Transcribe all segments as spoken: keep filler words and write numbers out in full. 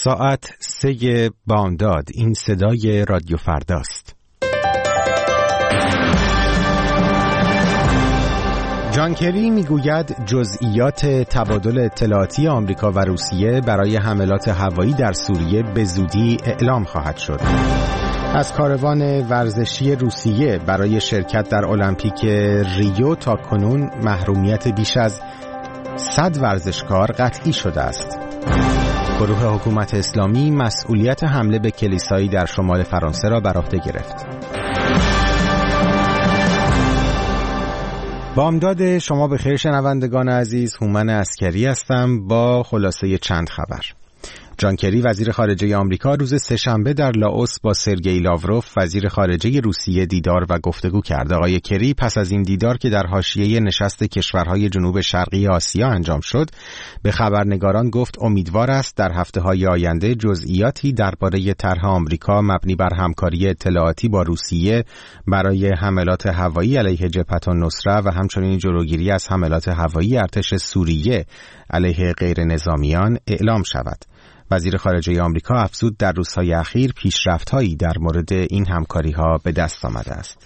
ساعت سه بامداد. این صدای رادیو فرداست. جان کری میگوید جزئیات تبادل اطلاعاتی آمریکا و روسیه برای حملات هوایی در سوریه به زودی اعلام خواهد شد. از کاروان ورزشی روسیه برای شرکت در المپیک ریو تا کنون محرومیت بیش از صد ورزشکار قطعی شده است. گروه حکومت اسلامی مسئولیت حمله به کلیسایی در شمال فرانسه را بر عهده گرفت. بامداد شما بخیر شنوندگان عزیز، هومن عسکری هستم با خلاصه چند خبر. جان کری وزیر خارجه آمریکا روز سه‌شنبه در لاوس با سرگئی لاوروف وزیر خارجه روسیه دیدار و گفتگو کرد. آقای کری پس از این دیدار که در حاشیه نشست کشورهای جنوب شرقی آسیا انجام شد، به خبرنگاران گفت امیدوار است در هفته‌های آینده جزئیاتی درباره طرح آمریکا مبنی بر همکاری اطلاعاتی با روسیه برای حملات هوایی علیه جبهة النصره و همچنین جلوگیری از حملات هوایی ارتش سوریه علیه غیر نظامیان اعلام شود. وزیر خارجه آمریکا افزود در روزهای اخیر پیشرفت‌هایی در مورد این همکاری‌ها به دست آمده است.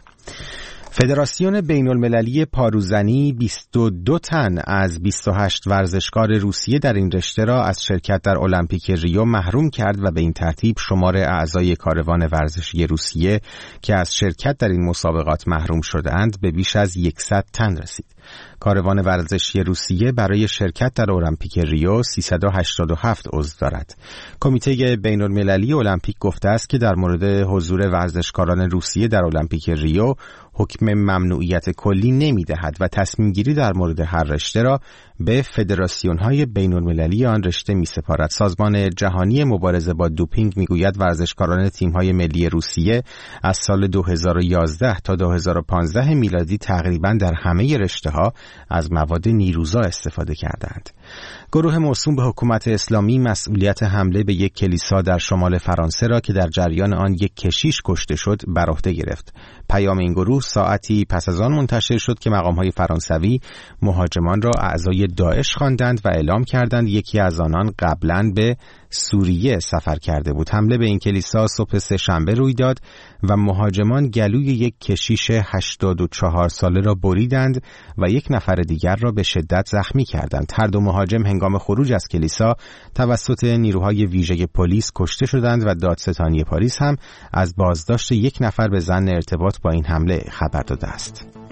فدراسیون بین‌المللی پاروزنی بیست و دو تن از بیست و هشت ورزشکار روسیه در این رشته را از شرکت در المپیک ریو محروم کرد و به این ترتیب شمار اعضای کاروان ورزشی روسیه که از شرکت در این مسابقات محروم شده‌اند به بیش از صد تن رسید. کاروان ورزشی روسیه برای شرکت در المپیک ریو سیصد و هشتاد و هفت عضو دارد. کمیته بین‌المللی المپیک گفته است که در مورد حضور ورزشکاران روسیه در المپیک ریو حکم ممنوعیت کلی نمی‌دهد و تصمیم گیری در مورد هر رشته را به فدراسیون‌های بین‌المللی آن رشته می‌سپارد. سازمان جهانی مبارزه با دوپینگ می‌گوید ورزشکاران تیم‌های ملی روسیه از سال دو هزار و یازده تا دو هزار و پانزده میلادی تقریباً در همه رشته‌ها از مواد نیروزا استفاده کردند. گروه موسوم به حکومت اسلامی مسئولیت حمله به یک کلیسا در شمال فرانسه را که در جریان آن یک کشیش کشته شد بر عهده گرفت. پیام این گروه ساعتی پس از آن منتشر شد که مقام‌های فرانسوی مهاجمان را اعضای داعش خواندند و اعلام کردند یکی از آنان قبلاً به سوریه سفر کرده بود. حمله به این کلیسا صبح سه‌شنبه روی داد و مهاجمان گلوی یک کشیش هشتاد و چهار ساله را بریدند و یک نفر دیگر را به شدت زخمی کردند. هر دو مهاجم هنگام خروج از کلیسا توسط نیروهای ویژه پلیس کشته شدند و دادستانی پاریس هم از بازداشت یک نفر به ظن ارتباط با این حمله خبر داده است.